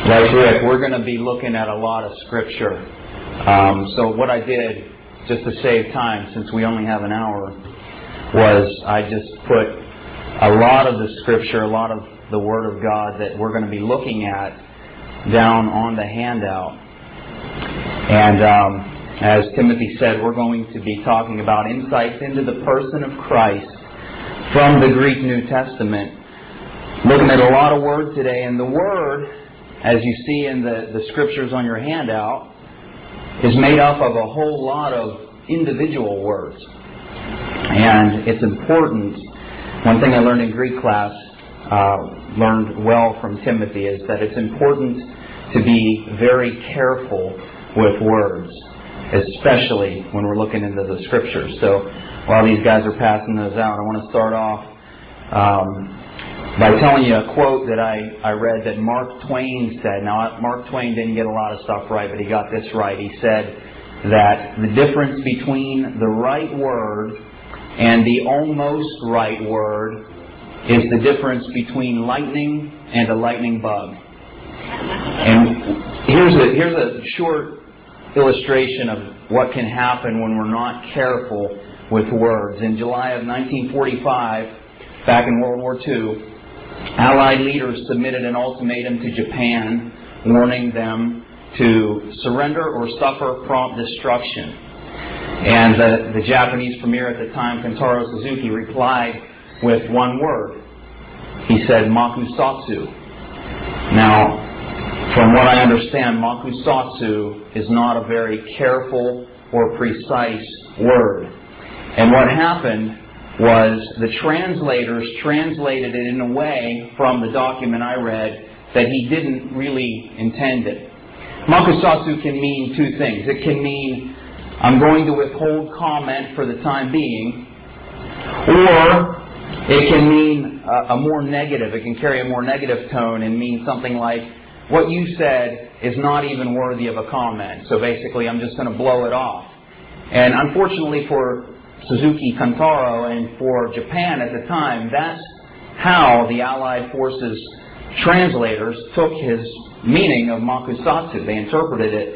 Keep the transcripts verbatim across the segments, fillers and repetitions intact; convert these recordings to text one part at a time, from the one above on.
Like Rick, we're going to be looking at a lot of Scripture. Um, so what I did, just to save time, since we only have an hour, was I just put a lot of the Scripture, a lot of the Word of God that we're going to be looking at down on the handout. And um, as Timothy said, we're going to be talking about insights into the person of Christ from the Greek New Testament. Looking at a lot of Word today, and the Word, as you see in the, the Scriptures on your handout, is made up of a whole lot of individual words. And it's important. One thing I learned in Greek class, uh, learned well from Timothy, is that it's important to be very careful with words, especially when we're looking into the Scriptures. So while these guys are passing those out, I want to start off um, by telling you a quote that I, I read that Mark Twain said. Now, Mark Twain didn't get a lot of stuff right, but he got this right. He said that the difference between the right word and the almost right word is the difference between lightning and a lightning bug. And here's a, here's a short illustration of what can happen when we're not careful with words. In July of nineteen forty-five, back in World War Two, Allied leaders submitted an ultimatum to Japan, warning them to surrender or suffer prompt destruction. And the, the Japanese premier at the time, Kentaro Suzuki, replied with one word. He said, "Makusatsu." Now, from what I understand, Makusatsu is not a very careful or precise word. And what happened was the translators translated it in a way from the document I read that he didn't really intend it. Makusatsu can mean two things. It can mean, I'm going to withhold comment for the time being, or it can mean a, a more negative, it can carry a more negative tone and mean something like, what you said is not even worthy of a comment. So basically, I'm just going to blow it off. And unfortunately for Suzuki Kentaro and for Japan at the time, that's how the Allied forces translators took his meaning of Makusatsu. They interpreted it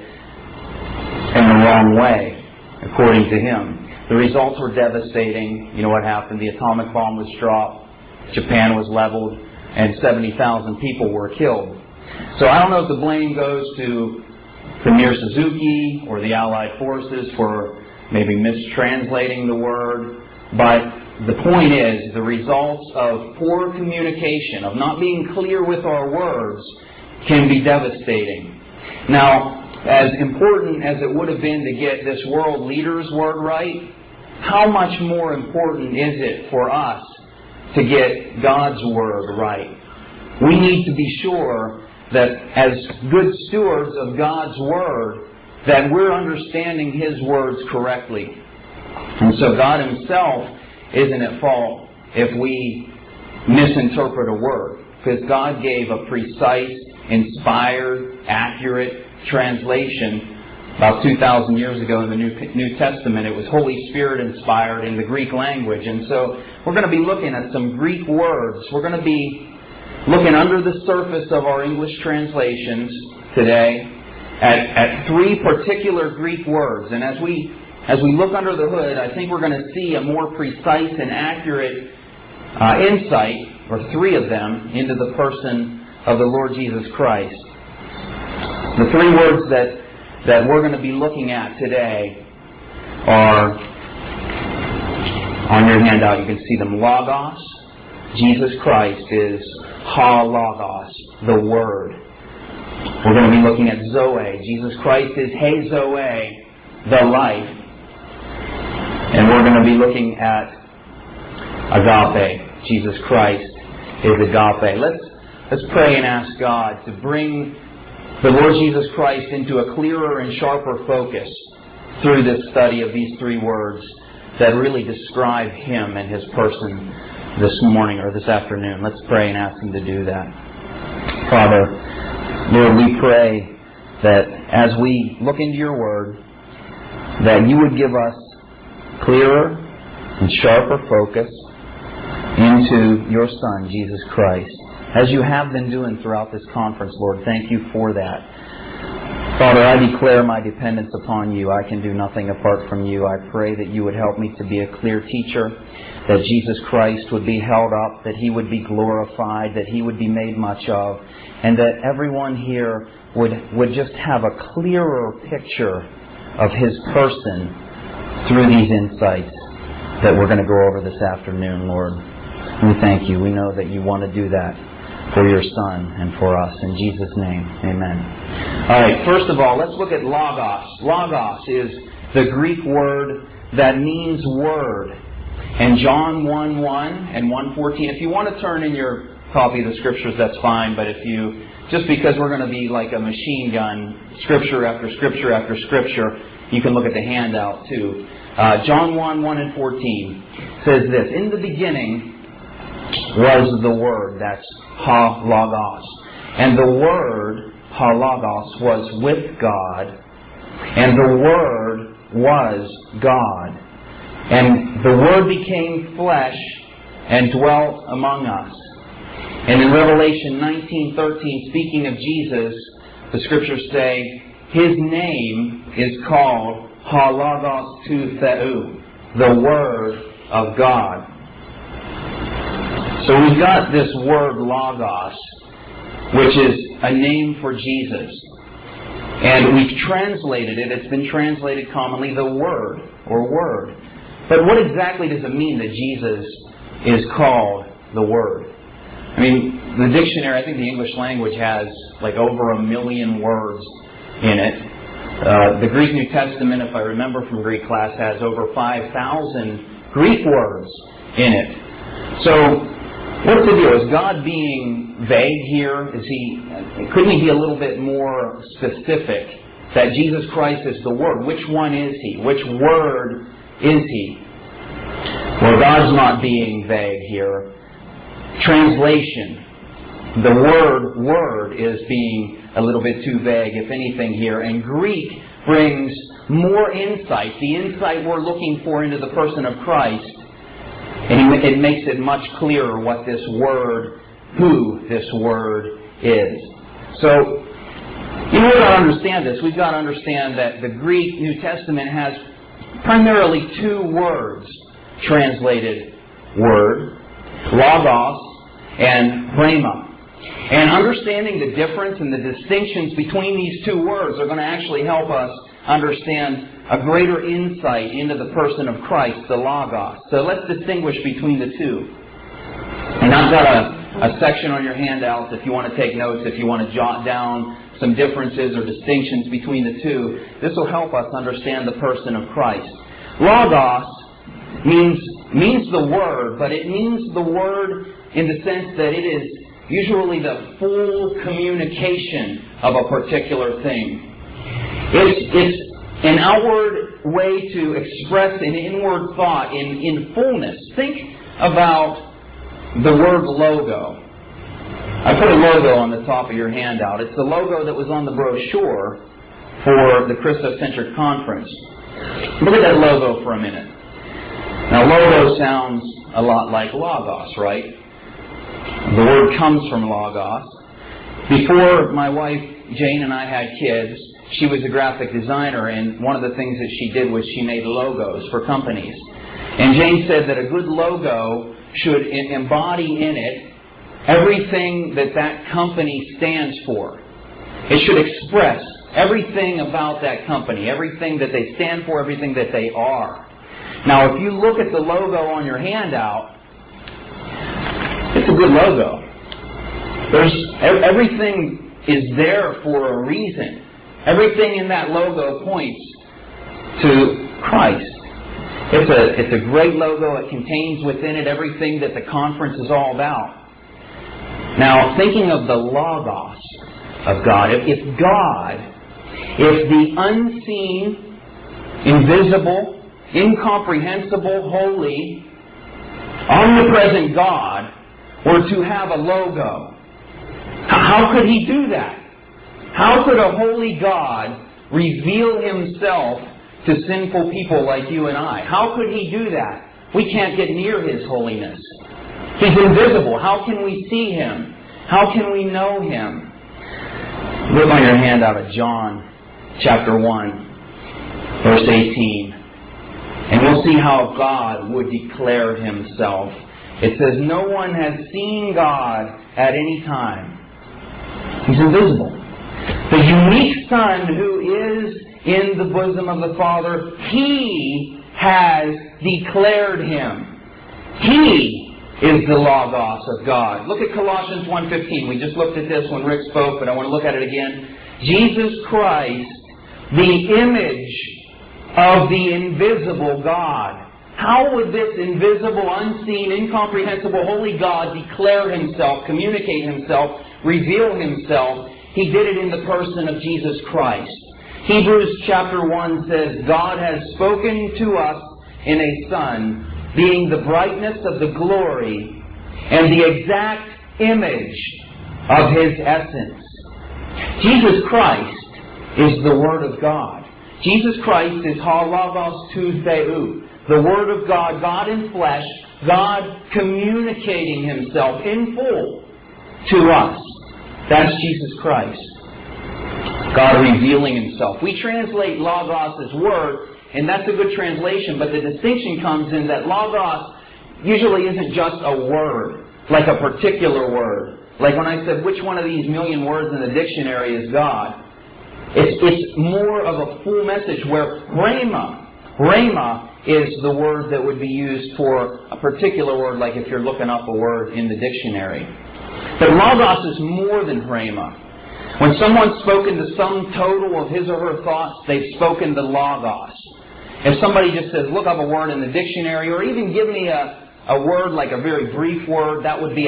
in the wrong way, according to him. The results were devastating. You know what happened? The atomic bomb was dropped, Japan was leveled, and seventy thousand people were killed. So I don't know if the blame goes to Premier Suzuki or the Allied forces for maybe mistranslating the word, but the point is the results of poor communication, of not being clear with our words, can be devastating. Now, as important as it would have been to get this world leader's word right, how much more important is it for us to get God's word right? We need to be sure that as good stewards of God's word, that we're understanding His words correctly. And so God Himself isn't at fault if we misinterpret a word, because God gave a precise, inspired, accurate translation about two thousand years ago in the New, New Testament. It was Holy Spirit inspired in the Greek language. And so we're going to be looking at some Greek words. We're going to be looking under the surface of our English translations today at, at three particular Greek words. And as we as we look under the hood, I think we're going to see a more precise and accurate uh, insight, or three of them, into the person of the Lord Jesus Christ. The three words that, that we're going to be looking at today are, on your handout you can see them, Logos. Jesus Christ is Ha Logos, the Word. We're going to be looking at Zoe. Jesus Christ is He Zoe, the life. And we're going to be looking at Agape. Jesus Christ is Agape. Let's, let's pray and ask God to bring the Lord Jesus Christ into a clearer and sharper focus through this study of these three words that really describe Him and His person this morning or this afternoon. Let's pray and ask Him to do that. Father, Lord, we pray that as we look into Your Word, that You would give us clearer and sharper focus into Your Son, Jesus Christ. as you have been doing throughout this conference, Lord. Thank you for that. Father, I declare my dependence upon you. I can do nothing apart from you. I pray that you would help me to be a clear teacher, that Jesus Christ would be held up, that He would be glorified, that He would be made much of, and that everyone here would, would just have a clearer picture of His person through these insights that we're going to go over this afternoon, Lord. We thank you. We know that you want to do that for your Son and for us. In Jesus' name, amen. All right, first of all, let's look at logos. Logos is the Greek word that means word. And John one one and one fourteen, if you want to turn in your copy of the Scriptures, that's fine. But if you, just because we're going to be like a machine gun, Scripture after Scripture after Scripture, you can look at the handout too. Uh, John one one and fourteen says this: in the beginning was the Word, that's ha logos. And the Word, ha logos, was with God, and the Word was God. And the Word became flesh and dwelt among us. And in Revelation nineteen thirteen, speaking of Jesus, the Scriptures say, His name is called ha logos tu theou, the Word of God. So we've got this word logos, which is a name for Jesus. And we've translated it, it's been translated commonly, the Word, or Word. But what exactly does it mean that Jesus is called the Word? I mean, the dictionary, I think the English language has like over a million words in it. Uh, the Greek New Testament, if I remember from Greek class, has over five thousand Greek words in it. So, what's the deal? Is God being vague here? Is He? Couldn't He be a little bit more specific that Jesus Christ is the Word? Which one is He? Which Word is He? Well, God's not being vague here. Translation. The word word is being a little bit too vague, if anything, here. And Greek brings more insight, the insight we're looking for into the person of Christ. And it makes it much clearer what this word, who this word is. So, in order to understand this, we've got to understand that the Greek New Testament has primarily two words translated word, logos and rhema. And understanding the difference and the distinctions between these two words are going to actually help us understand a greater insight into the person of Christ, the Logos. So let's distinguish between the two. And I've got a, a section on your handouts if you want to take notes, if you want to jot down some differences or distinctions between the two. This will help us understand the person of Christ. Logos means, means the Word, but it means the Word in the sense that it is usually the full communication of a particular thing. It's, it's an outward way to express an inward thought in, in fullness. Think about the word logo. I put a logo on the top of your handout. It's the logo that was on the brochure for the Christocentric Conference. Look at that logo for a minute. Now, logo sounds a lot like logos, right? The word comes from logos. Before my wife Jane and I had kids, she was a graphic designer, and one of the things that she did was she made logos for companies. And Jane said that a good logo should embody in it everything that that company stands for. It should express everything about that company, everything that they stand for, everything that they are. Now, if you look at the logo on your handout, it's a good logo. There's everything is there for a reason. Everything in that logo points to Christ. It's a, it's a great logo. It contains within it everything that the conference is all about. Now, thinking of the Logos of God, if, if God, if the unseen, invisible, incomprehensible, holy, omnipresent God were to have a logo, how could He do that? How could a holy God reveal Himself to sinful people like you and I? How could He do that? We can't get near His holiness. He's invisible. How can we see Him? How can we know Him? Look on your handout at John chapter one, verse eighteen. And we'll see how God would declare Himself. It says, no one has seen God at any time. He's invisible. The unique Son who is in the bosom of the Father, He has declared Him. He is the Logos of God. Look at Colossians one fifteen. We just looked at this when Rick spoke, but I want to look at it again. Jesus Christ, the image of the invisible God. How would this invisible, unseen, incomprehensible, holy God declare Himself, communicate Himself, reveal Himself? He did it in the person of Jesus Christ. Hebrews chapter one says, God has spoken to us in a Son, being the brightness of the glory and the exact image of His essence. Jesus Christ is the Word of God. Jesus Christ is Ha Logos Tu Theou, the Word of God, God in flesh, God communicating Himself in full to us. That's Jesus Christ. God revealing Himself. We translate Logos as Word, and that's a good translation, but the distinction comes in that Logos usually isn't just a word, like a particular word. Like when I said, which one of these million words in the dictionary is God? It's, it's more of a full message where Rhema, Rhema is the word that would be used for a particular word, like if you're looking up a word in the dictionary. But Logos is more than Rhema. When someone's spoken the sum total of his or her thoughts, they've spoken the Logos. If somebody just says, look up a word in the dictionary, or even give me a, a word like a very brief word, that would be a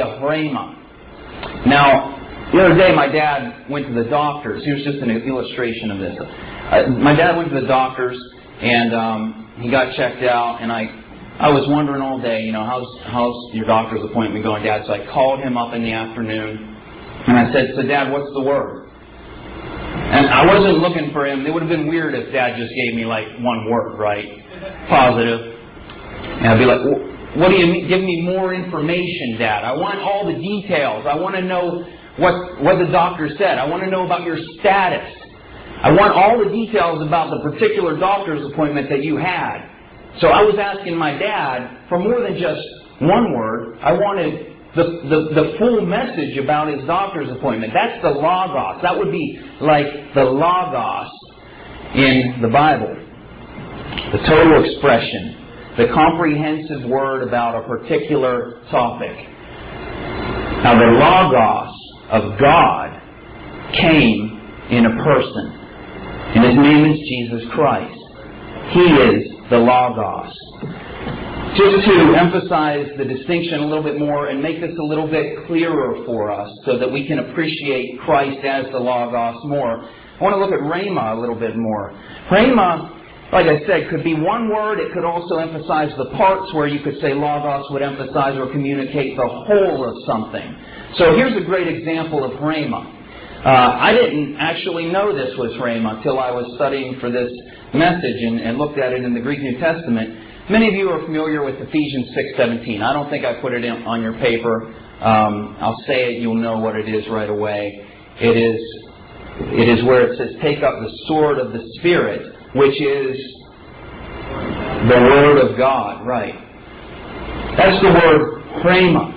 Rhema. Now, the other day my dad went to the doctors. Here's just an illustration of this. Uh, my dad went to the doctors, and um, he got checked out, and I I was wondering all day, you know, how's, how's your doctor's appointment going, Dad? So I called him up in the afternoon, and I said, so Dad, what's the word? And I wasn't looking for him. It would have been weird if Dad just gave me like one word, right? Positive. And I'd be like, what do you mean? Give me more information, Dad. I want all the details. I want to know what, what the doctor said. I want to know about your status. I want all the details about the particular doctor's appointment that you had. So I was asking my dad for more than just one word. I wanted the, the, the full message about his doctor's appointment. That's the Logos. That would be like the Logos in the Bible. The total expression. The comprehensive word about a particular topic. Now the Logos of God came in a person. And His name is Jesus Christ. He is the Logos. Just to emphasize the distinction a little bit more and make this a little bit clearer for us so that we can appreciate Christ as the Logos more, I want to look at Rhema a little bit more. Rhema, like I said, could be one word. It could also emphasize the parts where you could say Logos would emphasize or communicate the whole of something. So here's a great example of Rhema. Uh, I didn't actually know this was Rhema until I was studying for this message and, and looked at it in the Greek New Testament. Many of you are familiar with Ephesians six seventeen. I don't think I put it in, on your paper. Um, I'll say it, you'll know what it is right away. It is, it is where it says, take up the sword of the Spirit, which is the Word of God. Right. That's the word Rhema.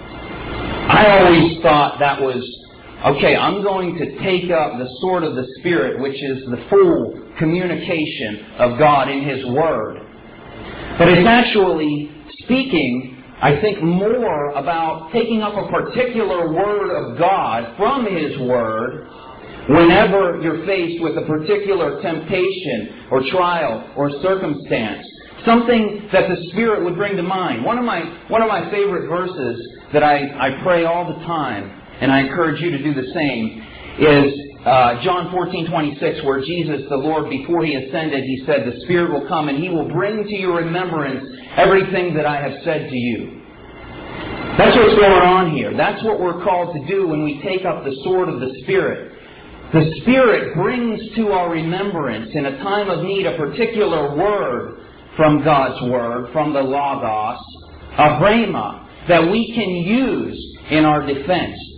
I always thought that was, okay, I'm going to take up the sword of the Spirit, which is the full communication of God in His Word. But it's actually speaking, I think, more about taking up a particular Word of God from His Word whenever you're faced with a particular temptation or trial or circumstance. Something that the Spirit would bring to mind. One of my, one of my favorite verses that I, I pray all the time, and I encourage you to do the same, is uh, John fourteen twenty-six, where Jesus, the Lord, before He ascended, He said, the Spirit will come and He will bring to your remembrance everything that I have said to you. That's what's going on here. That's what we're called to do when we take up the sword of the Spirit. The Spirit brings to our remembrance in a time of need a particular word from God's Word, from the Logos, a Rhema, that we can use in our defense,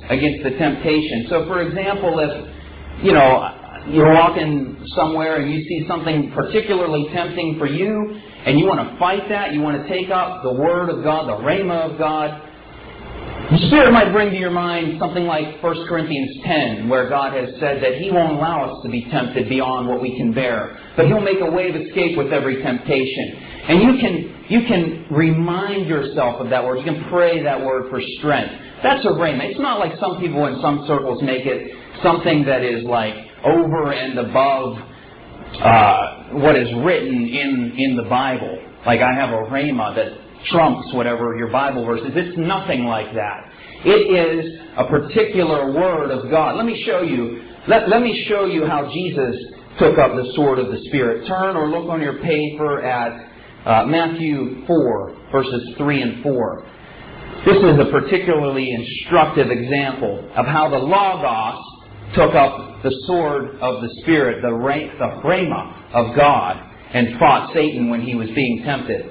against the temptation. So, for example, if, you know, you're walking somewhere and you see something particularly tempting for you, and you want to fight that, you want to take up the Word of God, the Rhema of God, the Spirit might bring to your mind something like First Corinthians ten, where God has said that He won't allow us to be tempted beyond what we can bear, but He'll make a way of escape with every temptation. And you can you can remind yourself of that word. You can pray that word for strength. That's a rhema. It's not like some people in some circles make it something that is like over and above uh, what is written in, in the Bible. Like I have a rhema that trumps whatever your Bible verse is. It's nothing like that. It is a particular word of God. Let me show you. Let, let me show you how Jesus took up the sword of the Spirit. Turn or look on your paper at uh, Matthew four, verses three and four. This is a particularly instructive example of how the Logos took up the sword of the Spirit, the rhema of God, and fought Satan when he was being tempted.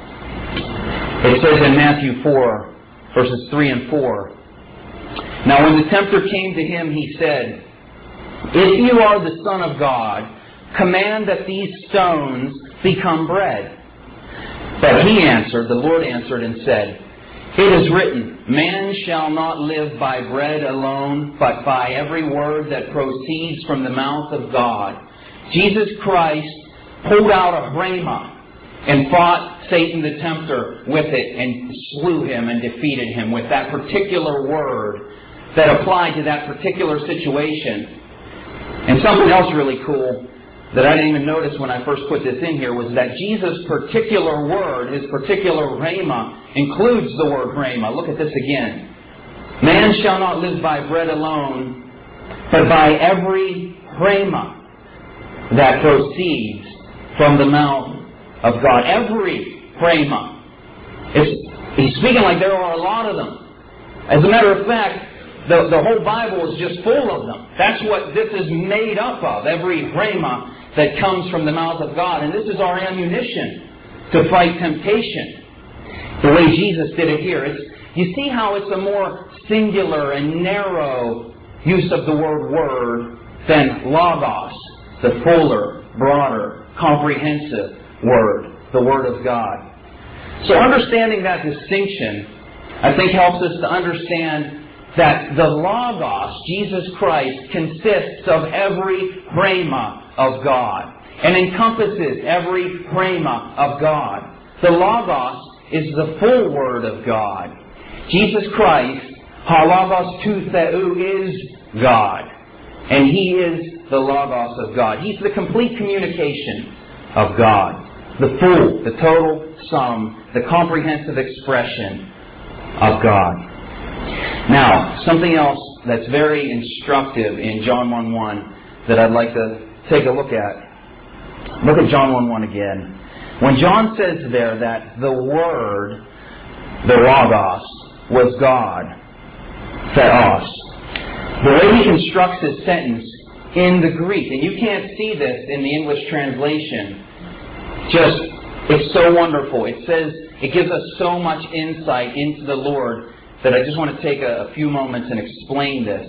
It says in Matthew four, verses three and four, "Now when the tempter came to him, he said, 'If you are the Son of God, command that these stones become bread.' But he answered, the Lord answered and said, 'It is written, man shall not live by bread alone, but by every word that proceeds from the mouth of God.'" Jesus Christ pulled out a rhema and fought Satan the tempter with it and slew him and defeated him with that particular word that applied to that particular situation. And something else really cool that I didn't even notice when I first put this in here was that Jesus' particular word, His particular rhema, includes the word rhema. Look at this again. "Man shall not live by bread alone, but by every rhema that proceeds from the mouth of God." Every rhema. It's, he's speaking like there are a lot of them. As a matter of fact, the, the whole Bible is just full of them. That's what this is made up of. Every rhema that comes from the mouth of God. And this is our ammunition to fight temptation. The way Jesus did it here. It's, you see how it's a more singular and narrow use of the word word than logos, the fuller, broader, comprehensive word, the Word of God. So understanding that distinction, I think helps us to understand that the Logos, Jesus Christ, consists of every rhema of God and encompasses every rhema of God. The Logos is the full Word of God. Jesus Christ, halagos tou theou, is God. And He is the Logos of God. He's the complete communication of God. The full, the total sum, the comprehensive expression of God. Now, something else that's very instructive in John one one that I'd like to take a look at. Look at John one one again. When John says there that the Word, the Logos, was God, theos, the way he constructs his sentence in the Greek, and you can't see this in the English translation, just, it's so wonderful. It says, it gives us so much insight into the Lord that I just want to take a, a few moments and explain this.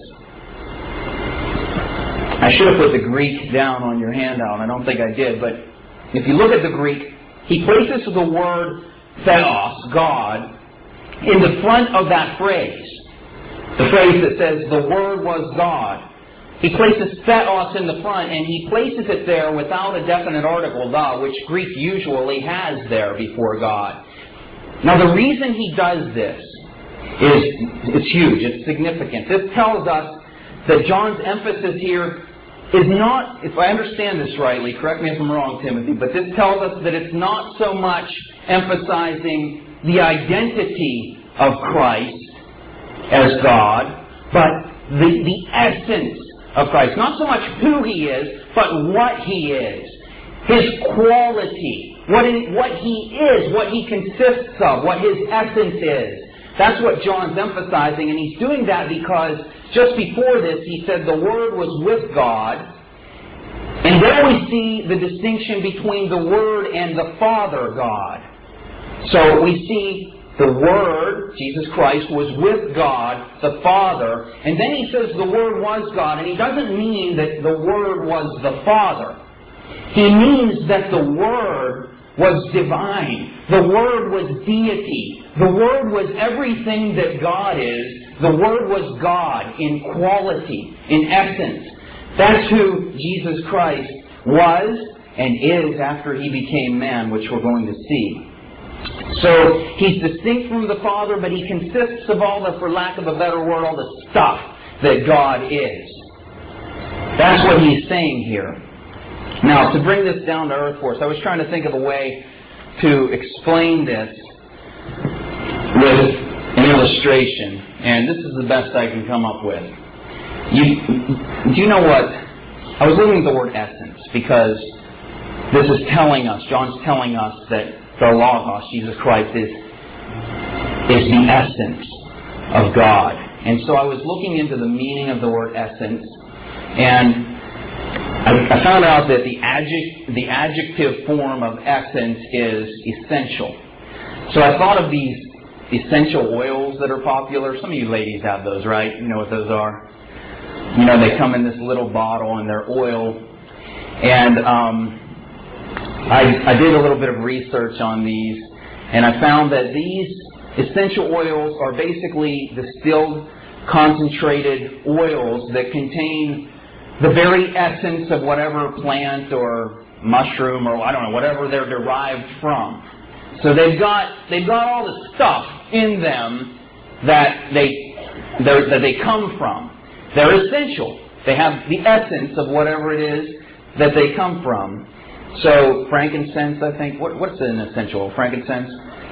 I should have put the Greek down on your handout. I don't think I did, but if you look at the Greek, he places the word theos, God, in the front of that phrase. The phrase that says, the Word was God. He places theos in the front, and he places it there without a definite article, the, which Greek usually has there before God. Now, the reason he does this is, it's huge, it's significant. This tells us that John's emphasis here is not, if I understand this rightly, correct me if I'm wrong, Timothy, but this tells us that it's not so much emphasizing the identity of Christ as God, but the, the essence of Christ. Not so much who He is, but what He is. His quality. What, in, what He is, what He consists of, what His essence is. That's what John's emphasizing, and he's doing that because just before this he said the Word was with God. And there we see the distinction between the Word and the Father God. So we see the Word, Jesus Christ, was with God, the Father. And then he says the Word was God. And he doesn't mean that the Word was the Father. He means that the Word was divine. The Word was deity. The Word was everything that God is. The Word was God in quality, in essence. That's who Jesus Christ was and is after He became man, which we're going to see. So He's distinct from the Father, but He consists of all the, for lack of a better word, all the stuff that God is. That's what He's saying here. Now, to bring this down to earth for us, I was trying to think of a way to explain this with an illustration, and this is the best I can come up with. You, do you know what? I was looking at the word essence because this is telling us, John's telling us that the Logos, Jesus Christ, is, is the essence of God. And so I was looking into the meaning of the word essence, and I, I found out that the, adject, the adjective form of essence is essential. So I thought of these essential oils that are popular. Some of you ladies have those, right? You know what those are? You know, they come in this little bottle and they're oil. And um, I, I did a little bit of research on these, and I found that these essential oils are basically distilled, concentrated oils that contain the very essence of whatever plant or mushroom or I don't know, whatever they're derived from. So they've got they've got all the stuff in them that they that they come from. They're essential. They have the essence of whatever it is that they come from. So frankincense, I think, what, what's an essential? Frankincense?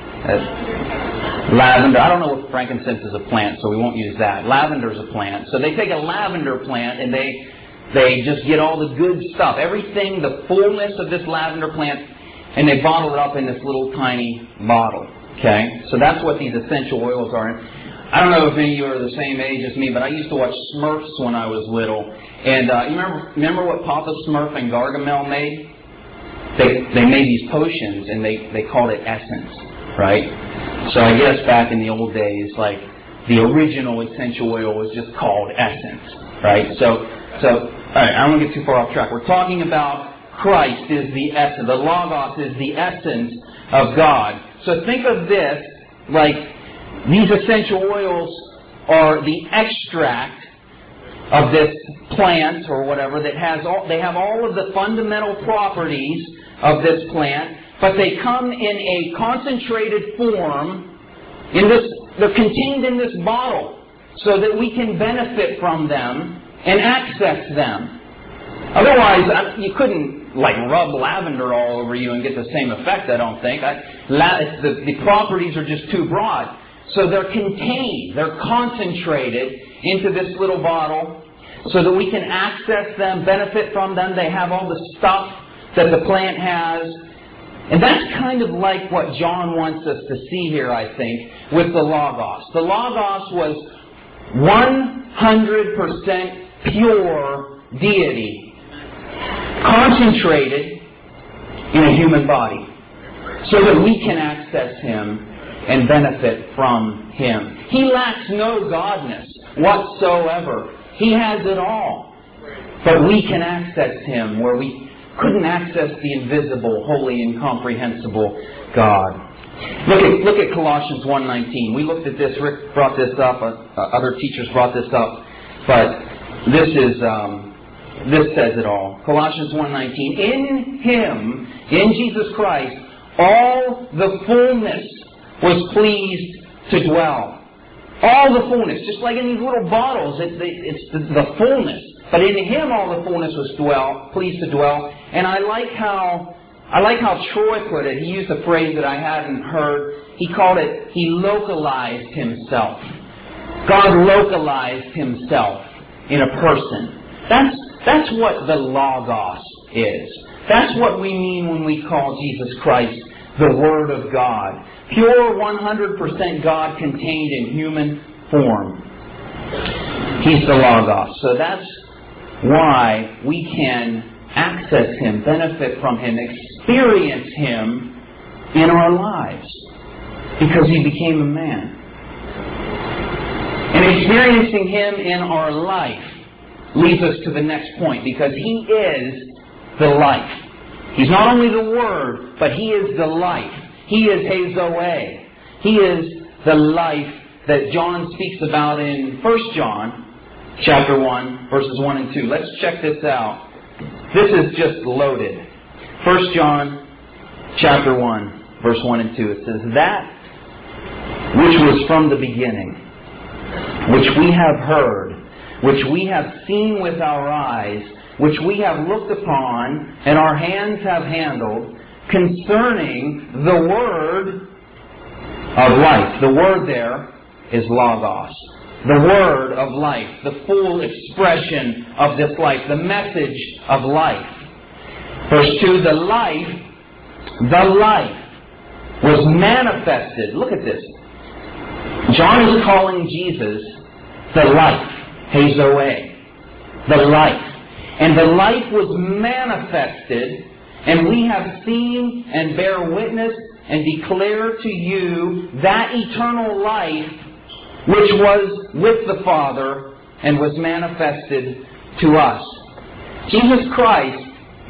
Uh, lavender. I don't know if frankincense is a plant, so we won't use that. Lavender is a plant. So they take a lavender plant and they they just get all the good stuff, everything, the fullness of this lavender plant, and they bottle it up in this little tiny bottle. Okay? So that's what these essential oils are. I don't know if any of you are the same age as me, but I used to watch Smurfs when I was little. And uh, you remember, remember what Papa Smurf and Gargamel made? They they made these potions, and they, they called it essence, right? So I guess back in the old days, like, the original essential oil was just called essence, right? So, so all right, I don't want to get too far off track. We're talking about Christ is the essence. The Logos is the essence of God. So think of this like these essential oils are the extract of this plant or whatever that has all, they have all of the fundamental properties of this plant, but they come in a concentrated form in this, they're contained in this bottle so that we can benefit from them and access them. Otherwise, you couldn't like rub lavender all over you and get the same effect, I don't think. I, la, the, the properties are just too broad. So they're contained, they're concentrated into this little bottle so that we can access them, benefit from them. They have all the stuff that the plant has. And that's kind of like what John wants us to see here, I think, with the Logos. The Logos was one hundred percent pure deity, concentrated in a human body, so that we can access Him and benefit from Him. He lacks no godness whatsoever. He has it all. But we can access Him where we couldn't access the invisible, holy, incomprehensible God. Look at, look at Colossians one nineteen. We looked at this. Rick brought this up. Uh, other teachers brought this up. But this is um, this says it all. Colossians one nineteen. In Him, in Jesus Christ, all the fullness was pleased to dwell. All the fullness, just like in these little bottles, it, it's the, the fullness. But in Him, all the fullness was dwell, pleased to dwell. And I like how I like how Troy put it. He used a phrase that I hadn't heard. He called it, He localized Himself. God localized Himself in a person. That's that's what the Logos is. That's what we mean when we call Jesus Christ the Word of God. Pure one hundred percent God contained in human form. He's the Logos. So that's why we can access Him, benefit from Him, experience Him in our lives. Because He became a man. And experiencing Him in our life leads us to the next point, because He is the life. He's not only the Word, but He is the life. He is He Zoe. He is the life that John speaks about in First John chapter one, verses one and two. Let's check this out. This is just loaded. First John chapter one, verse one and two. It says, "That which was from the beginning, which we have heard, which we have seen with our eyes, which we have looked upon, and our hands have handled, concerning the Word of life." The word there is Logos. The Word of life. The full expression of this life. The message of life. Verse two, "The life, the life, was manifested." Look at this. John is calling Jesus the life. He Zoe. The life. "And the life was manifested, and we have seen and bear witness and declare to you that eternal life which was with the Father and was manifested to us." Jesus Christ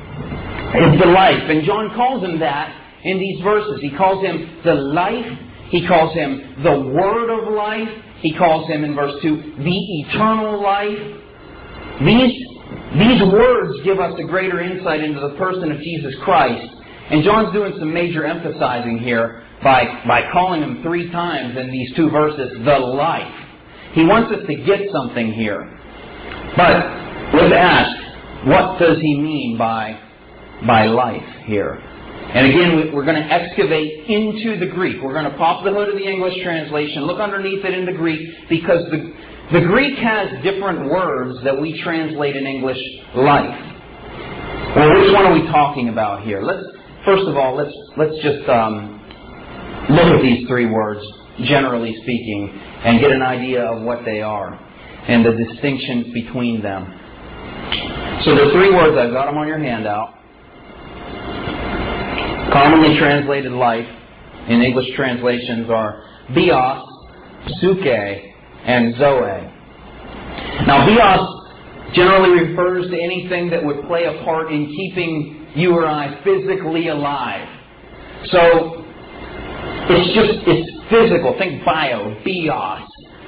is the life. And John calls Him that in these verses. He calls Him the life. He calls Him the Word of life. He calls Him, in verse two, the eternal life. These, these words give us a greater insight into the person of Jesus Christ. And John's doing some major emphasizing here by, by calling Him three times in these two verses, the life. He wants us to get something here. But let's ask, what does He mean by, by life here? And again, we're going to excavate into the Greek. We're going to pop the hood of the English translation, look underneath it in the Greek, because the, the Greek has different words that we translate in English life. Well, which one are we talking about here? Let's first of all, let's let's just um, look at these three words, generally speaking, and get an idea of what they are and the distinctions between them. So the three words, I've got them on your handout. Commonly translated life in English translations are bios, psuche, and zoe. Now, bios generally refers to anything that would play a part in keeping you or I physically alive. So, it's just, it's physical. Think bio, bios.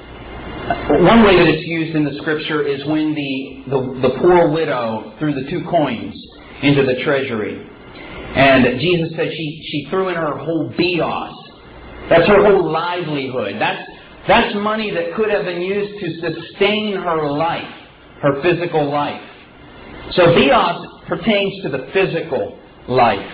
One way that it's used in the Scripture is when the, the, the poor widow threw the two coins into the treasury. And Jesus said she, she threw in her whole bios. That's her whole livelihood. That's, that's money that could have been used to sustain her life, her physical life. So bios pertains to the physical life.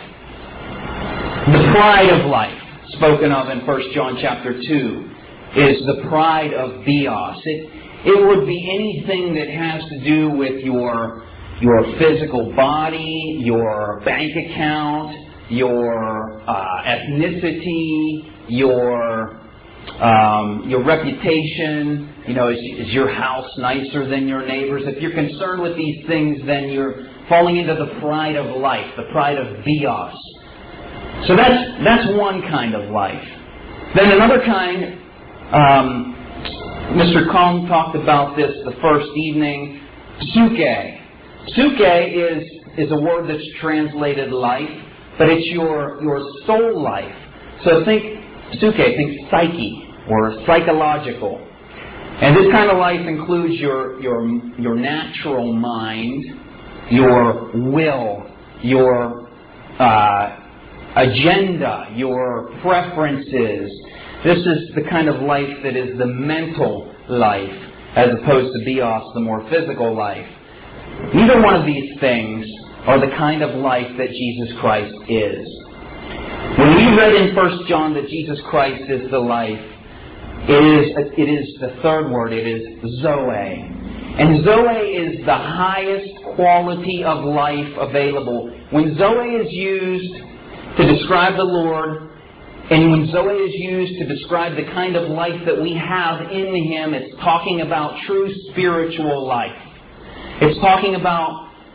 The pride of life, spoken of in First John chapter two, is the pride of bios. It, it would be anything that has to do with your your physical body, your bank account, your uh, ethnicity, your um, your reputation. You know, is, is your house nicer than your neighbor's? If you're concerned with these things, then you're falling into the pride of life, the pride of bios. So that's that's one kind of life. Then another kind, um, Mister Kong talked about this the first evening, psuche. Psuche is, is a word that's translated life, but it's your, your soul life. So think psuche, think psyche or psychological. And this kind of life includes your, your, your natural mind, your will, your uh, agenda, your preferences. This is the kind of life that is the mental life, as opposed to bios, the more physical life. Neither one of these things are the kind of life that Jesus Christ is. When we read in First John that Jesus Christ is the life, it is, it is the third word, it is Zoe. And Zoe is the highest quality of life available. When Zoe is used to describe the Lord, and when Zoe is used to describe the kind of life that we have in Him, it's talking about true spiritual life. It's talking about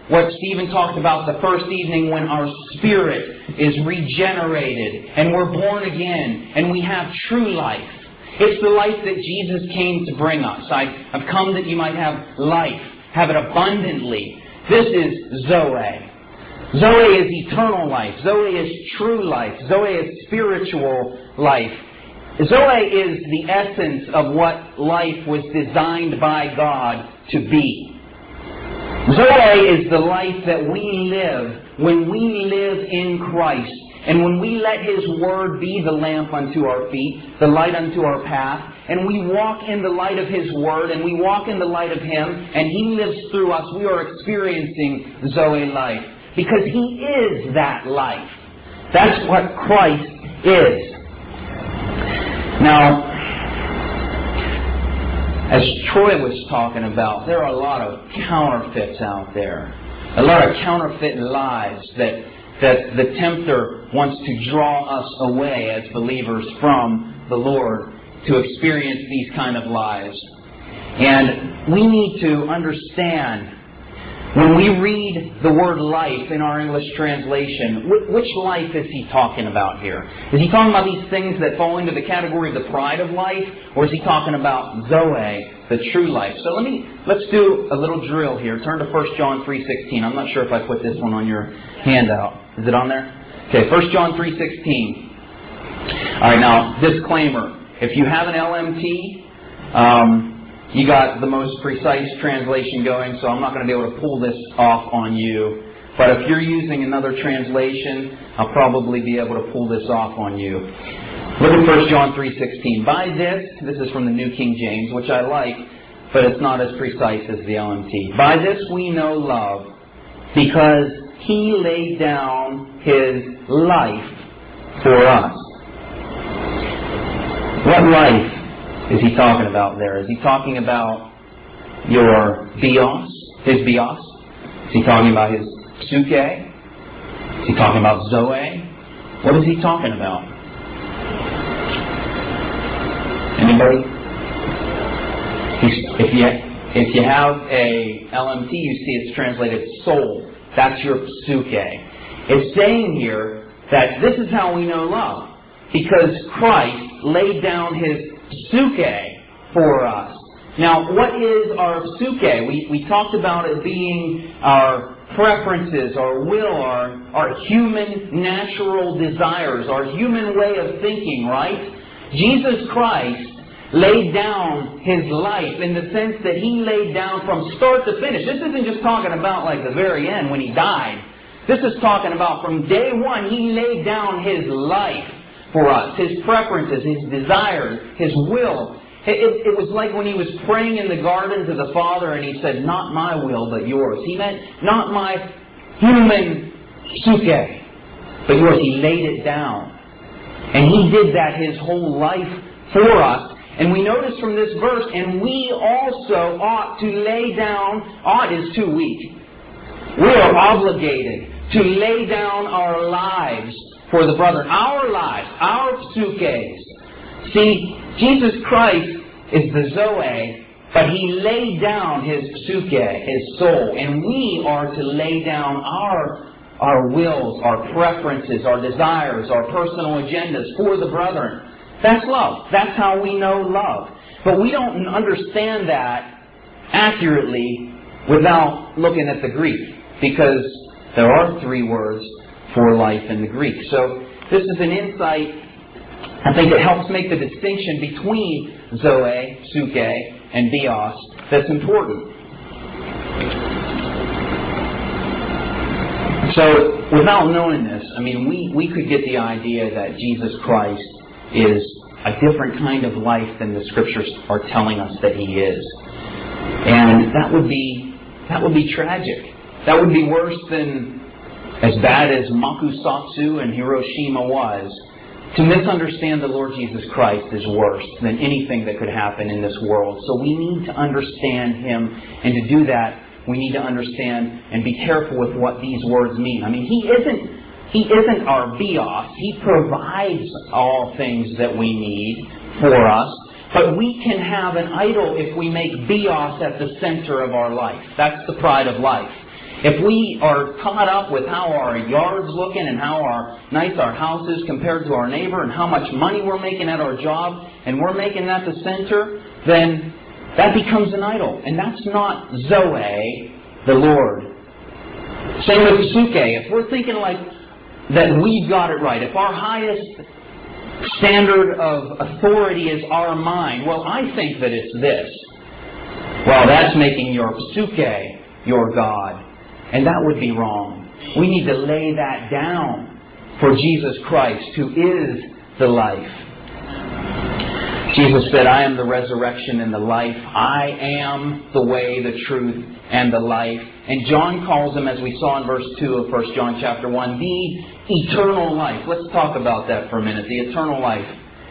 what Stephen talked about the first evening, when our spirit is regenerated and we're born again and we have true life. It's the life that Jesus came to bring us. I have come that you might have life, have it abundantly. This is Zoe. Zoe is eternal life. Zoe is true life. Zoe is spiritual life. Zoe is the essence of what life was designed by God to be. Zoe is the life that we live when we live in Christ. And when we let His Word be the lamp unto our feet, the light unto our path, and we walk in the light of His Word, and we walk in the light of Him, and He lives through us, we are experiencing Zoe life. Because He is that life. That's what Christ is. Now, as Troy was talking about, there are a lot of counterfeits out there. A lot of counterfeit lives that that the tempter wants to draw us away as believers from the Lord to experience these kind of lives. And we need to understand, when we read the word life in our English translation, which life is he talking about here? Is he talking about these things that fall into the category of the pride of life? Or is he talking about Zoe, the true life? So let me, let's do a little drill here. Turn to First John three sixteen. I'm not sure if I put this one on your handout. Is it on there? Okay, First John three sixteen. Alright, now, disclaimer. If you have an L M T, um, you got the most precise translation going, so I'm not going to be able to pull this off on you. But if you're using another translation, I'll probably be able to pull this off on you. Look at First John three sixteen. By this, this is from the New King James, which I like, but it's not as precise as the L M T. By this we know love, because He laid down His life for us. What life is He talking about there? Is He talking about your bios, His bios? Is He talking about His psuche? Is He talking about Zoe? What is He talking about? Anybody? He's, if you if you have a L M T, you see it's translated soul. That's your psuche. It's saying here that this is how we know love. Because Christ laid down His psuche for us. Now, what is our psuche? We, we talked about it being our preferences, our will, our, our human natural desires, our human way of thinking, right? Jesus Christ laid down His life in the sense that He laid down from start to finish. This isn't just talking about like the very end when He died. This is talking about from day one, He laid down His life for us. His preferences, His desires, His will. It, it, it was like when He was praying in the garden to the Father and He said, not my will, but yours. He meant not my human psuche, but yours. He laid it down. And He did that His whole life for us. And we notice from this verse, and we also ought to lay down, ought is too weak. We are obligated to lay down our lives for the brethren. Our lives, our psuches. See, Jesus Christ is the Zoe, but He laid down His psuche, His soul. And we are to lay down our, our wills, our preferences, our desires, our personal agendas for the brethren. That's love. That's how we know love. But we don't understand that accurately without looking at the Greek, because there are three words for life in the Greek. So this is an insight, I think it helps make the distinction between Zoe, psuche, and bios that's important. So without knowing this, I mean, we, we could get the idea that Jesus Christ is a different kind of life than the Scriptures are telling us that He is. And that would be that would be tragic. That would be worse than, as bad as Makusatsu and Hiroshima was. To misunderstand the Lord Jesus Christ is worse than anything that could happen in this world. So we need to understand Him, and to do that, we need to understand and be careful with what these words mean. I mean, He isn't He isn't our bios. He provides all things that we need for us. But we can have an idol if we make bios at the center of our life. That's the pride of life. if we are caught up with how our yard's looking and how our nice our house is compared to our neighbor and how much money we're making at our job, and we're making that the center, then that becomes an idol. And that's not Zoe, the Lord. Same with Suke. If we're thinking like that we've got it right, if our highest standard of authority is our mind, well, I think that it's this. Well, that's making your Suke your God. And that would be wrong. We need to lay that down for Jesus Christ, who is the life. Jesus said, I am the resurrection and the life. I am the way, the truth, and the life. And John calls Him, as we saw in verse two of First John chapter one, the eternal life. Let's talk about that for a minute. The eternal life.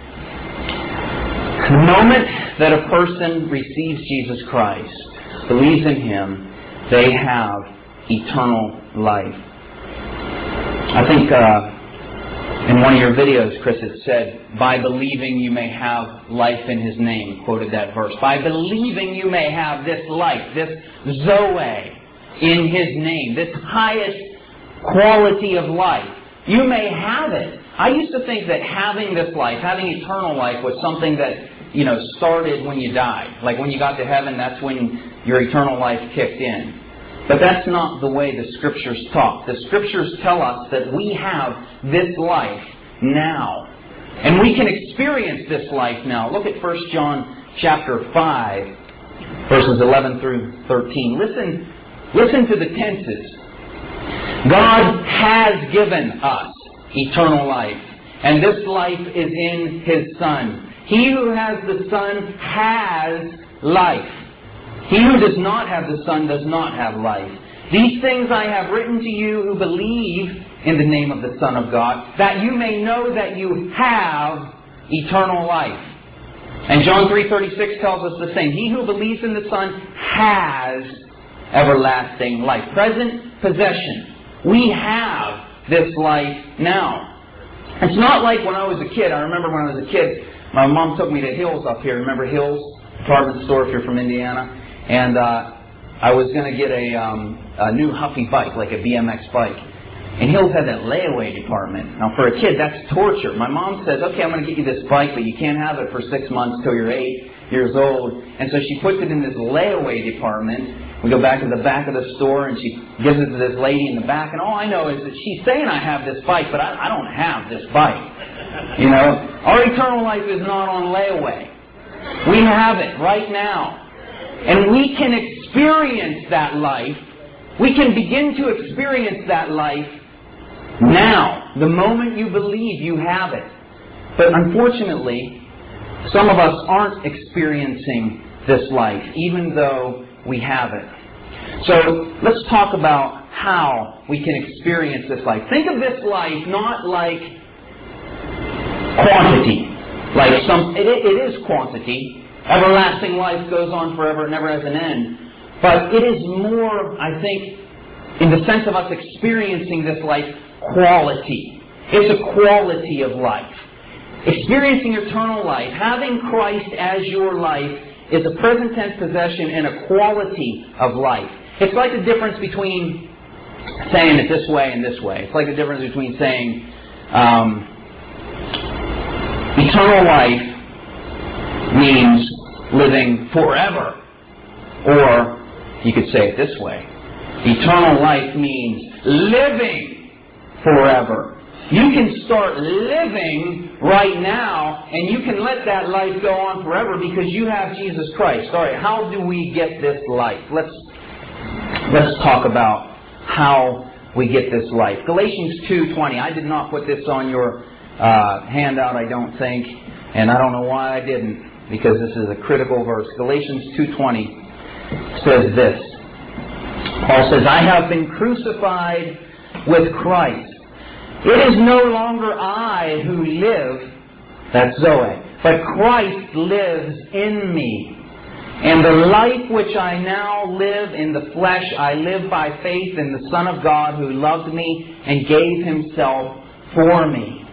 The moment that a person receives Jesus Christ, believes in Him, they have eternal life. I think uh, in one of your videos, Chris, it said, by believing you may have life in His name. Quoted that verse. By believing you may have this life, this Zoe in His name, this highest quality of life. You may have it. I used to think that having this life, having eternal life, was something that, you know, started when you died. Like when you got to heaven, that's when your eternal life kicked in. But that's not the way the Scriptures talk. The Scriptures tell us that we have this life now. And we can experience this life now. Look at First John chapter five, verses eleven through thirteen. Listen, listen to the tenses. God has given us eternal life, and this life is in His Son. He who has the Son has life. He who does not have the Son does not have life. These things I have written to you who believe in the name of the Son of God, that you may know that you have eternal life. And John three thirty-six tells us the same. He who believes in the Son has everlasting life. Present possession. We have this life now. It's not like when I was a kid. I remember when I was a kid, my mom took me to Hills up here. Remember Hills? Department store if you're from Indiana. And uh, I was going to get a, um, a new Huffy bike, like a B M X bike. And Hills had that layaway department. Now for a kid, that's torture. My mom says, okay, I'm going to get you this bike, but you can't have it for six months till you're eight years old. And so she puts it in this layaway department. We go back to the back of the store, and she gives it to this lady in the back. And all I know is that she's saying I have this bike, but I, I don't have this bike. You know, our eternal life is not on layaway. We have it right now. And we can experience that life. We can begin to experience that life now. The moment you believe, you have it. But unfortunately, some of us aren't experiencing this life, even though we have it. So let's talk about how we can experience this life. Think of this life not like quantity. Like some, it, it is quantity. Everlasting life goes on forever. It never has an end. But it is more, I think, in the sense of us experiencing this life, quality. It's a quality of life. Experiencing eternal life, having Christ as your life, is a present tense possession and a quality of life. It's like the difference between saying it this way and this way. It's like the difference between saying um, eternal life means living forever. Or you could say it this way. Eternal life means living forever. You can start living right now, and you can let that life go on forever because you have Jesus Christ. All right, how do we get this life? Let's let's talk about how we get this life. Galatians two twenty. I did not put this on your uh, handout, I don't think, and I don't know why I didn't, because this is a critical verse. Galatians two twenty says this. Paul says, I have been crucified with Christ. It is no longer I who live, that's Zoe, but Christ lives in me. And the life which I now live in the flesh, I live by faith in the Son of God who loved me and gave Himself for me.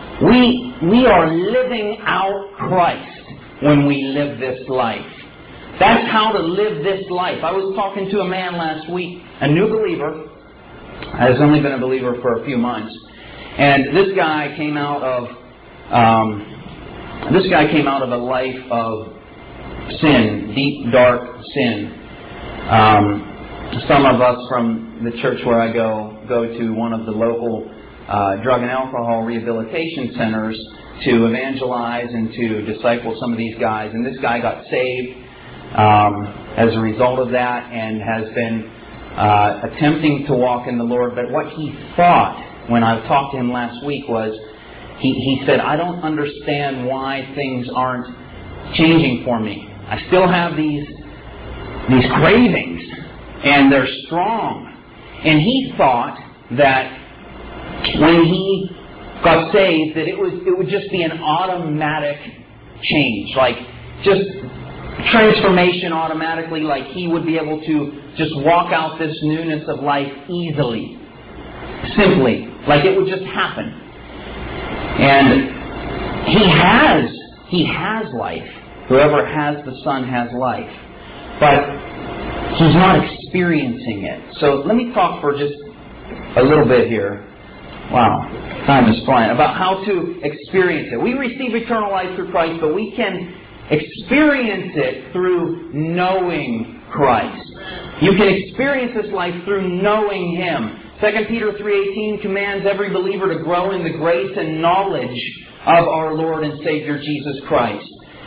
We, we are living out Christ when we live this life. That's how to live this life. I was talking to a man last week, a new believer. Has only been a believer for a few months. And this guy came out of um, this guy came out of a life of sin, deep, dark sin. Um, some of us from the church where I go go to one of the local uh, drug and alcohol rehabilitation centers to evangelize and to disciple some of these guys. And this guy got saved um, as a result of that, and has been uh, attempting to walk in the Lord. But what he thought when I talked to him last week was, he, he said, I don't understand why things aren't changing for me. I still have these these cravings, and they're strong. And he thought that when he got saved, that it was it would just be an automatic change, like just transformation automatically, like he would be able to just walk out this newness of life easily, simply, like it would just happen. And he has, he has life. Whoever has the Son has life. But he's not experiencing it. So let me talk for just a little bit here. Wow, time is flying. About how to experience it. We receive eternal life through Christ, but we can experience it through knowing Christ. You can experience this life through knowing Him. Second Peter three eighteen commands every believer to grow in the grace and knowledge of our Lord and Savior Jesus Christ.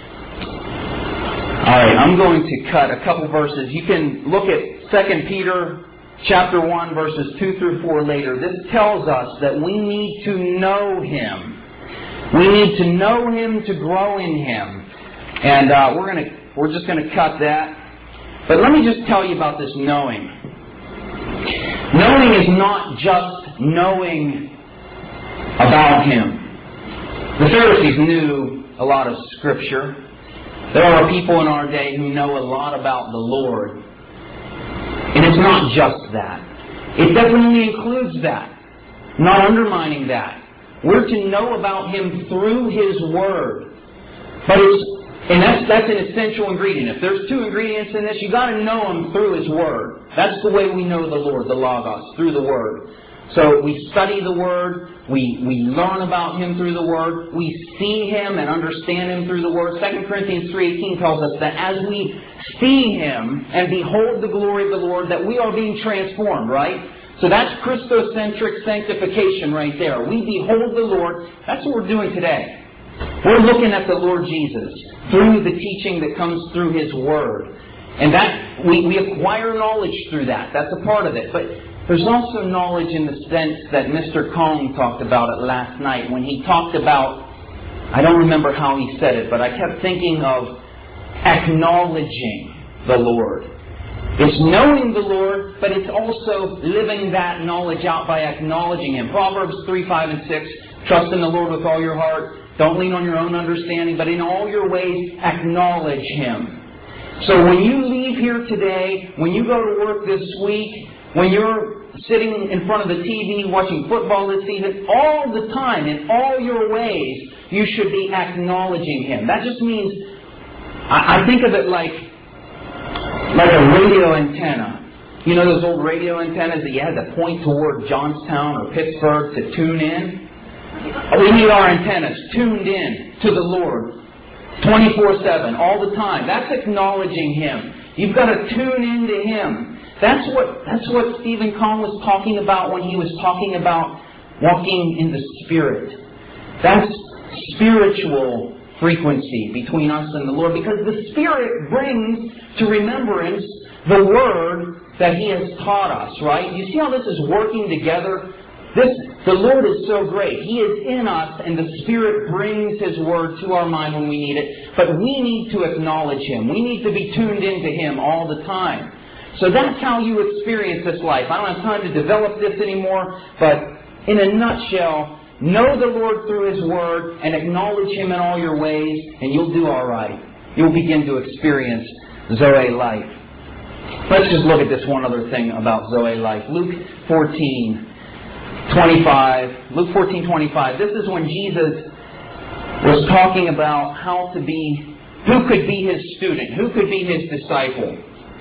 Alright, I'm going to cut a couple verses. You can look at Second Peter chapter one, verses two through four later. This tells us that we need to know Him. We need to know Him to grow in Him. And uh, we're going to we're just going to cut that. But let me just tell you about this knowing. Knowing is not just knowing about Him. The Pharisees knew a lot of Scripture. There are people in our day who know a lot about the Lord. And it's not just that. It definitely includes that. Not undermining that. We're to know about Him through His Word. But it's And that's that's an essential ingredient. If there's two ingredients in this, you got to know Him through His Word. That's the way we know the Lord, the Logos, through the Word. So we study the Word, we, we learn about Him through the Word, we see Him and understand Him through the Word. Second Corinthians three eighteen tells us that as we see Him and behold the glory of the Lord, that we are being transformed, right? So that's Christocentric sanctification right there. We behold the Lord. That's what we're doing today. We're looking at the Lord Jesus through the teaching that comes through His Word. And that we, we acquire knowledge through that. That's a part of it. But there's also knowledge in the sense that Mister Kong talked about it last night when he talked about, I don't remember how he said it, but I kept thinking of acknowledging the Lord. It's knowing the Lord, but it's also living that knowledge out by acknowledging Him. Proverbs three, five, and six, trust in the Lord with all your heart. Don't lean on your own understanding, but in all your ways, acknowledge Him. So when you leave here today, when you go to work this week, when you're sitting in front of the T V watching football this season, all the time, in all your ways, you should be acknowledging Him. That just means, I, I think of it like, like a radio antenna. You know those old radio antennas that you had to point toward Johnstown or Pittsburgh to tune in? We need our antennas tuned in to the Lord twenty-four seven, all the time. That's acknowledging Him. You've got to tune into Him. That's what that's what Stephen Kong was talking about when he was talking about walking in the Spirit. That's spiritual frequency between us and the Lord, because the Spirit brings to remembrance the Word that He has taught us, right? You see how this is working together? This, the Lord is so great. He is in us, and the Spirit brings His Word to our mind when we need it. But we need to acknowledge Him. We need to be tuned into Him all the time. So that's how you experience this life. I don't have time to develop this anymore, but in a nutshell, know the Lord through His Word and acknowledge Him in all your ways, and you'll do all right. You'll begin to experience Zoe life. Let's just look at this one other thing about Zoe life. Luke fourteen. twenty-five, Luke fourteen twenty-five. This is when Jesus was talking about how to be who could be His student? Who could be His disciple?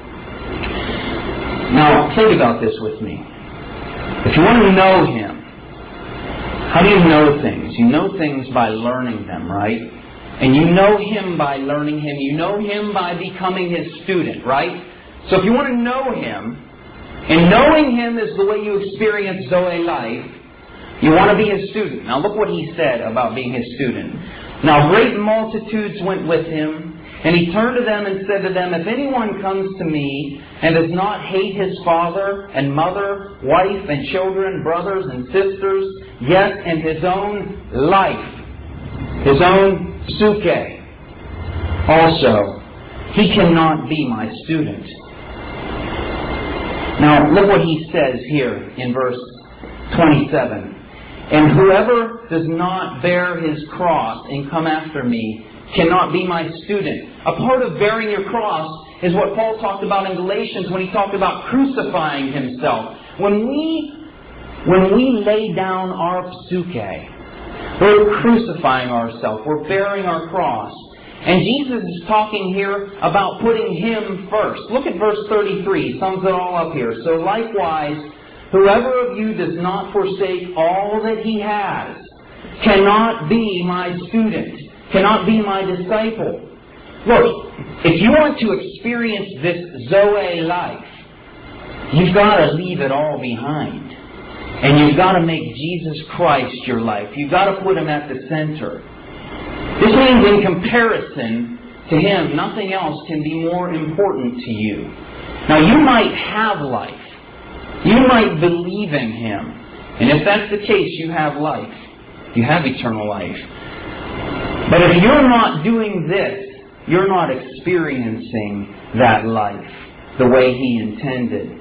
Now, think about this with me. If you want to know Him, how do you know things? You know things by learning them, right? And you know Him by learning Him. You know Him by becoming His student, right? So if you want to know Him, and knowing Him is the way you experience Zoe life, you want to be His student. Now look what He said about being His student. Now great multitudes went with Him, and He turned to them and said to them, if anyone comes to me and does not hate his father and mother, wife and children, brothers and sisters, yes, and his own life, his own psuche, also, he cannot be my student. Now, look what He says here in verse twenty-seven. And whoever does not bear his cross and come after me cannot be my student. A part of bearing your cross is what Paul talked about in Galatians when he talked about crucifying himself. When we, when we lay down our psuche, we're crucifying ourselves. We're bearing our cross. And Jesus is talking here about putting Him first. Look at verse thirty-three. Sums it all up here. So likewise, whoever of you does not forsake all that he has cannot be my student, cannot be my disciple. Look, if you want to experience this Zoe life, you've got to leave it all behind. And you've got to make Jesus Christ your life. You've got to put Him at the center. This means in comparison to Him, nothing else can be more important to you. Now, you might have life. You might believe in Him. And if that's the case, you have life. You have eternal life. But if you're not doing this, you're not experiencing that life the way He intended.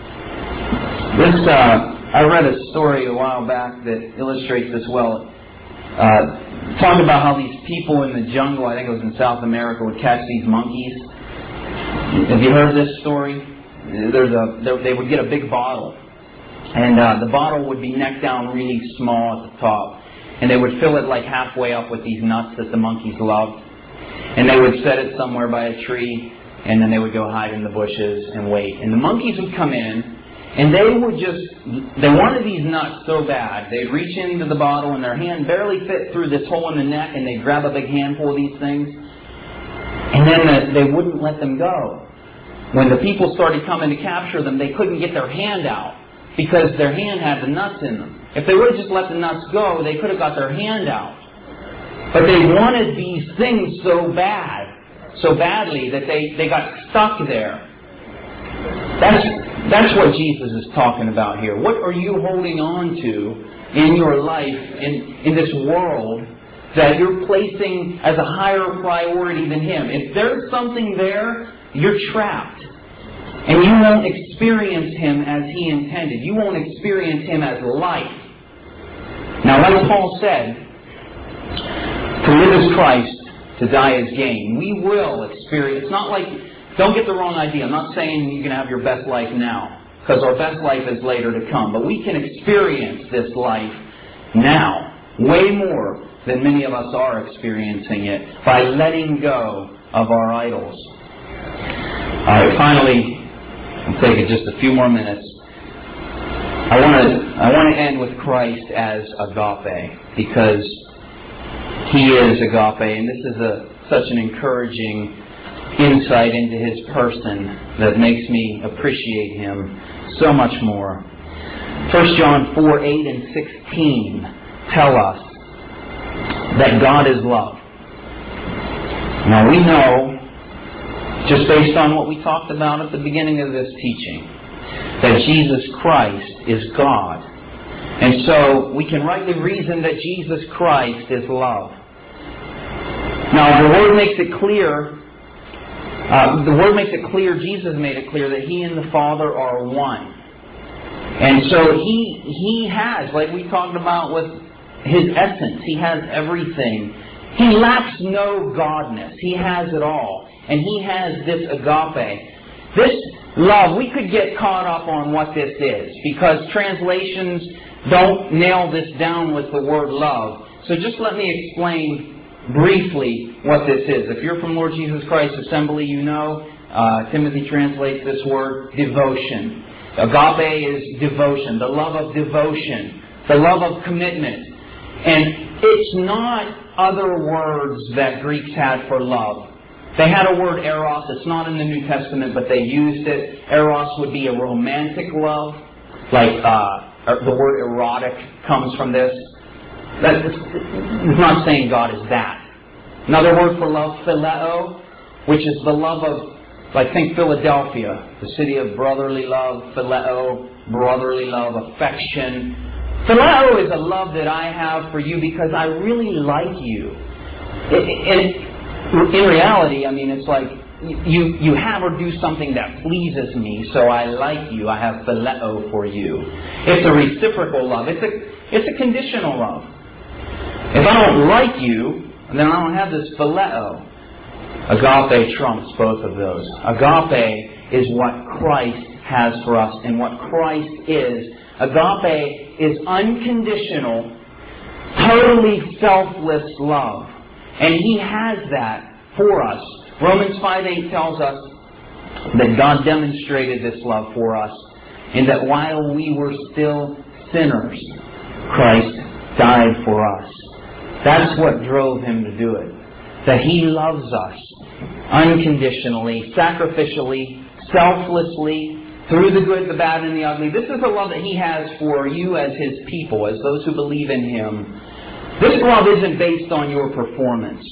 This, uh, I read a story a while back that illustrates this well. Uh, talking about how these people in the jungle, I think it was in South America, would catch these monkeys. Have you heard this story? There's a, they would get a big bottle, and uh, the bottle would be neck down really small at the top, and they would fill it like halfway up with these nuts that the monkeys loved, and they would set it somewhere by a tree, and then they would go hide in the bushes and wait. And the monkeys would come in, and they would just, they wanted these nuts so bad, they'd reach into the bottle and their hand barely fit through this hole in the neck, and they'd grab a big handful of these things, and then the, they wouldn't let them go. When the people started coming to capture them, they couldn't get their hand out because their hand had the nuts in them. If they would have just let the nuts go, they could have got their hand out. But they wanted these things so bad, so badly, that they, they got stuck there. That's, that's what Jesus is talking about here. What are you holding on to in your life, in, in this world, that you're placing as a higher priority than Him? If there's something there, you're trapped. And you won't experience Him as He intended. You won't experience Him as life. Now, like Paul said, to live is Christ, to die is gain. We will experience. It's not like, don't get the wrong idea. I'm not saying you can have your best life now, because our best life is later to come. But we can experience this life now, way more than many of us are experiencing it, by letting go of our idols. All right, finally, I'll take it just a few more minutes. I want to I want to end with Christ as agape, because He is agape, and this is a such an encouraging insight into His person that makes me appreciate Him so much more. First John four, eight and sixteen tell us that God is love. Now we know, just based on what we talked about at the beginning of this teaching, that Jesus Christ is God. And so we can rightly reason that Jesus Christ is love. Now the Word makes it clear, uh, the Word makes it clear, Jesus made it clear that He and the Father are one. And so He, He has, like we talked about with His essence, He has everything. He lacks no godness. He has it all. And He has this agape. This love, we could get caught up on what this is, because translations don't nail this down with the word love. So just let me explain briefly what this is. If you're from Lord Jesus Christ Assembly, you know uh, Timothy translates this word devotion. Agape is devotion, the love of devotion, the love of commitment. And it's not other words that Greeks had for love. They had a word eros. It's not in the New Testament, but they used it. Eros would be a romantic love. Like uh, the word erotic comes from this. That's, it's not saying God is that. Another word for love, phileo, which is the love of, like think Philadelphia, the city of brotherly love, phileo, brotherly love, affection. Phileo is a love that I have for you because I really like you. It, it, in reality, I mean, it's like you you have or do something that pleases me, so I like you. I have phileo for you. It's a reciprocal love. It's a it's a conditional love. If I don't like you, then I don't have this phileo. Agape trumps both of those. Agape is what Christ has for us, and what Christ is. Agape is unconditional, totally selfless love. And He has that for us. Romans five eight tells us that God demonstrated this love for us, and that while we were still sinners, Christ died for us. That's what drove Him to do it. That He loves us unconditionally, sacrificially, selflessly, through the good, the bad, and the ugly. This is the love that He has for you as His people, as those who believe in Him. This love isn't based on your performance.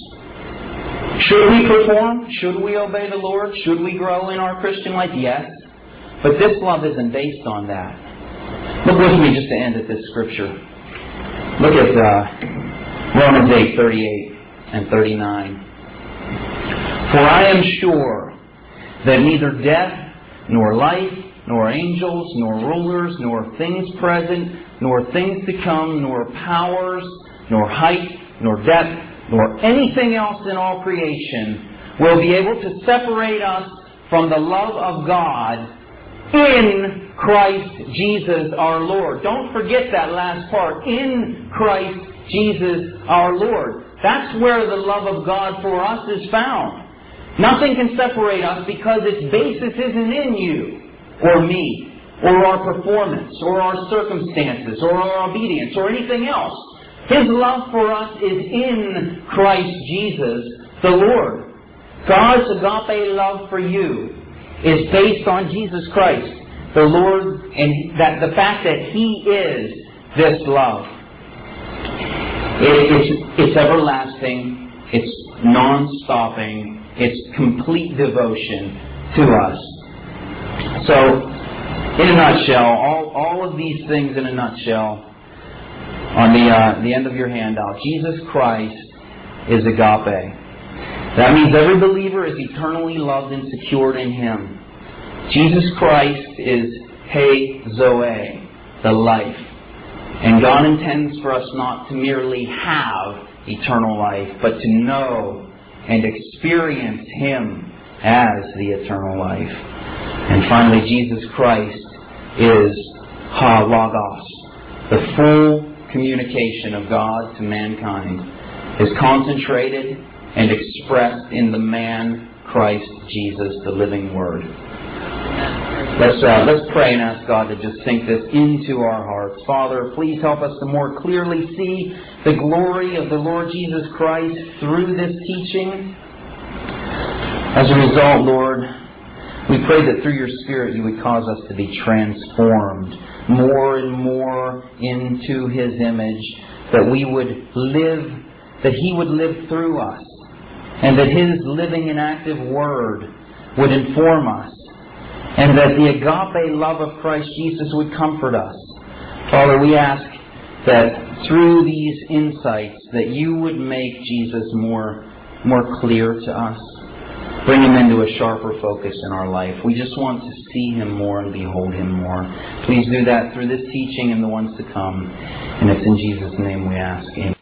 Should we perform? Should we obey the Lord? Should we grow in our Christian life? Yes. But this love isn't based on that. Look with me just to end at this scripture. Look at uh, Romans eight thirty-eight and thirty-nine. For I am sure that neither death, nor life, nor angels, nor rulers, nor things present, nor things to come, nor powers, nor height, nor depth, nor anything else in all creation will be able to separate us from the love of God in Christ Jesus our Lord. Don't forget that last part. In Christ Jesus our Lord. That's where the love of God for us is found. Nothing can separate us because its basis isn't in you or me or our performance or our circumstances or our obedience or anything else. His love for us is in Christ Jesus the Lord. God's agape love for you is based on Jesus Christ, the Lord, and that the fact that He is this love. It, it's, it's everlasting. It's non-stopping. It's complete devotion to us. So, in a nutshell, all, all of these things in a nutshell, on the uh, the end of your handout, Jesus Christ is agape. That means every believer is eternally loved and secured in Him. Jesus Christ is He Zoe, the life. And God intends for us not to merely have eternal life, but to know and experience Him as the eternal life. And finally, Jesus Christ is Ha Logos, the full communication of God to mankind, is concentrated and expressed in the man Christ Jesus, the living Word. Let's uh, let's pray and ask God to just sink this into our hearts. Father, please help us to more clearly see the glory of the Lord Jesus Christ through this teaching. As a result, Lord, we pray that through your Spirit you would cause us to be transformed more and more into His image, that we would live, that He would live through us, and that His living and active Word would inform us, and that the agape love of Christ Jesus would comfort us. Father, we ask that through these insights that you would make Jesus more, more clear to us. Bring Him into a sharper focus in our life. We just want to see Him more and behold Him more. Please do that through this teaching and the ones to come. And it's in Jesus' name we ask. Amen.